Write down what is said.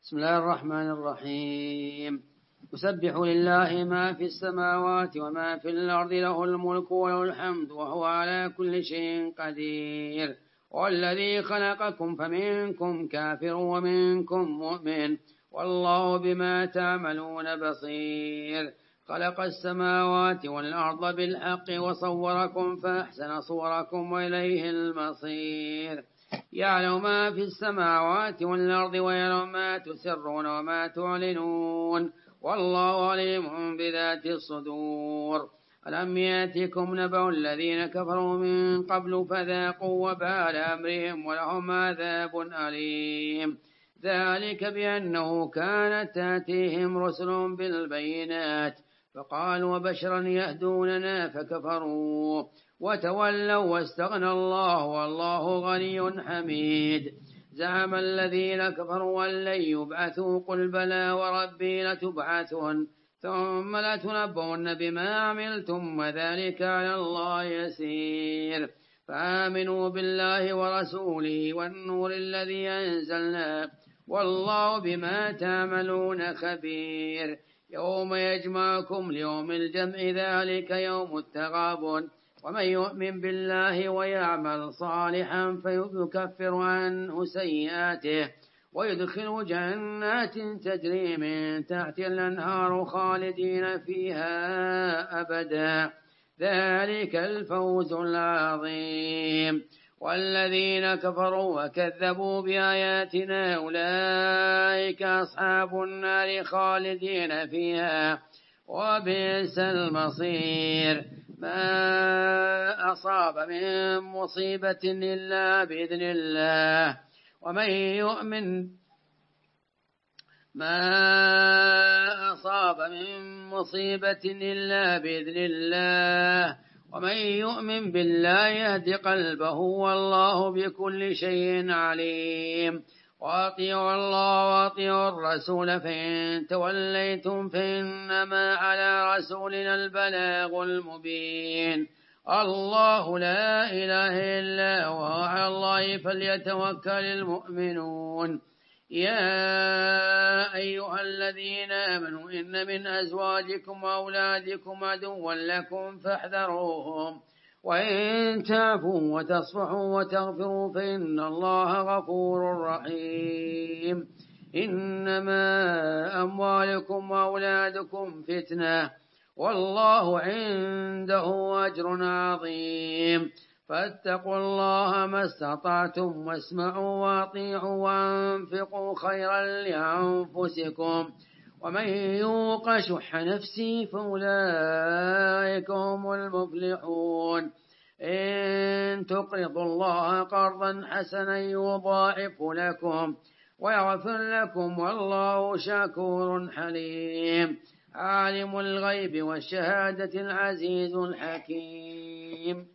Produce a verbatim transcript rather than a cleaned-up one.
بسم الله الرحمن الرحيم. يسبح لله ما في السماوات وما في الأرض، له الملك وله الحمد وهو على كل شيء قدير. والذي خلقكم فمنكم كافر ومنكم مؤمن، والله بما تعملون بصير. خلق السماوات والأرض بالحق وصوركم فأحسن صوركم وإليه المصير. يعلم ما في السماوات والأرض ويعلم ما تسرون وما تعلنون، والله عليم بذات الصدور. ألم يأتكم نبأ الذين كفروا من قبل فذاقوا وبال أمرهم ولهم عذاب أليم. ذلك بأنه كانت تأتيهم رسل بالبينات فقالوا وبشرا يهدوننا فكفروا وتولوا واستغنى الله والله غني حميد. زعم الذين كفروا أن لن يبعثوا، قل بلى وربي لتبعثن ثم لتنبؤن بما عملتم وذلك على الله يسير. فآمنوا بالله ورسوله والنور الذي أنزلنا والله بما تعملون خبير. يوم يجمعكم ليوم الجمع ذلك يوم التغابن، ومن يؤمن بالله ويعمل صالحا فيكفر عنه سيئاته ويدخل جنات تجري من تحت الأنهار خالدين فيها أبدا، ذلك الفوز العظيم. والذين كفروا وكذبوا بآياتنا أولئك أصحاب النار خالدين فيها وبئس المصير. ما أصاب من مصيبة إلا بإذن الله ومن يؤمن ما أصاب من مصيبة إلا بإذن الله ومن يؤمن بالله يهد قلبه والله بكل شيء عليم. وأطيعوا الله وأطيعوا الرسول فإن توليتم فإنما على رسولنا البلاغ المبين. الله لا إله إلا هو وعلى الله فليتوكل المؤمنون. يا أيها الذين آمنوا إن من أزواجكم وأولادكم عدوا لكم فاحذروهم، وإن تعفوا وتصفحوا وتغفروا فإن الله غفور رحيم. إنما أموالكم وأولادكم فتنة والله عنده أجر عظيم. فاتقوا الله ما استطعتم واسمعوا واطيعوا وانفقوا خيرا لأنفسكم، ومن يوق شح نفسه فأولئك هم المفلحون. إن تقرضوا الله قرضا حسنا يضاعف لكم ويغفر لكم والله شكور حليم. عالم الغيب والشهادة العزيز الحكيم.